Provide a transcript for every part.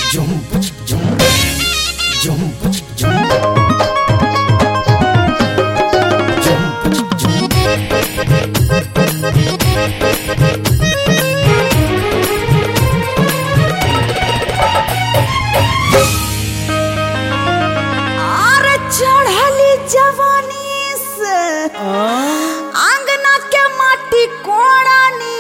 चढ़ली जवानी से आंगना के माटी कोड़ानी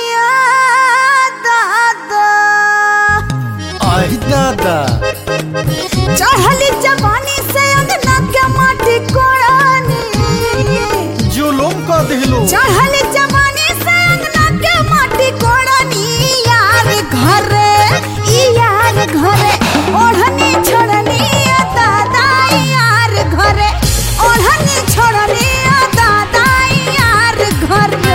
दादा आई दादा चढ़ली जवानी से आंगना के माटी कोड़ानी जुलुम का दिलो चढ़ली जवानी से आंगना के माटी कोड़ानी यार घरे ओढ़नी छोड़नी दादा यार घरे ओढ़नी छोड़नी दादा यार घरे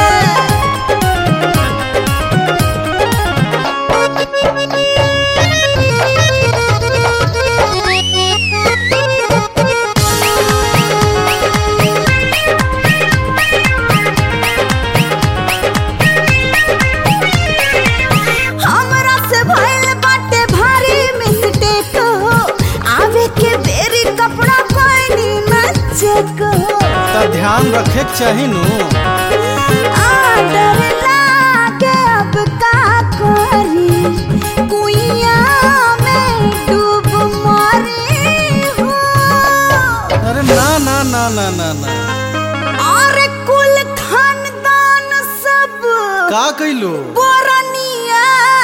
हमरा से भइल बाटे भारी मिस्टेक हो आवे के बेरी कपड़ा कोइनी न चेक हो ता ध्यान रखे के चाही नु डर लागे अब का करी कुइया में डूब मरी हो अरे ना ना ना ना ना ना और कुल खानदान सब का कइलो बोरनिया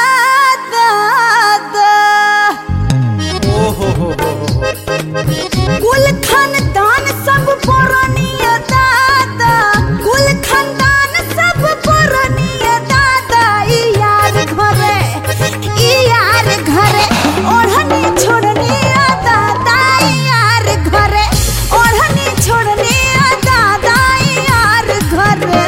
दादा ओ हो कुल खानदान सब बोरनिया दादा कुल खानदान सब बोरनिया दादा ई यार घरे ओढ़नी छोड़नी दादा ई यार घरे ओढ़नी छोड़नी दादा ई यार घरे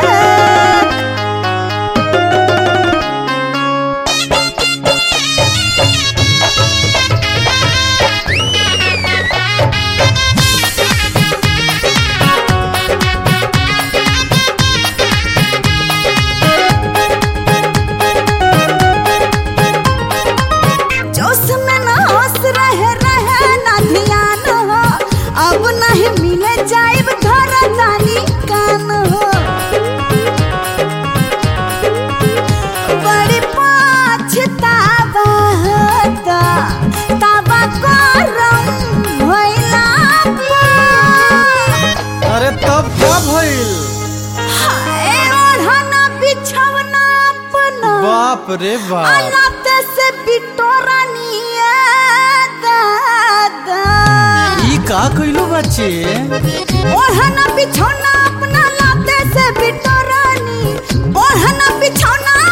जोश में न होश रहे ना ध्यान हो अब नहीं मिले जाइब घर दानी कान हो बड़ी पछतावा होता ताबा गरम भइला अरे तब क्या भइल हाय ओढ़ना बिछवना अपना बाप रे बाप अलाते से बिटोरानी दादा ई का कइलो बच्चे ओढ़ना बिछौना अपना लाते से बिटोरानी ओढ़ना बिछौना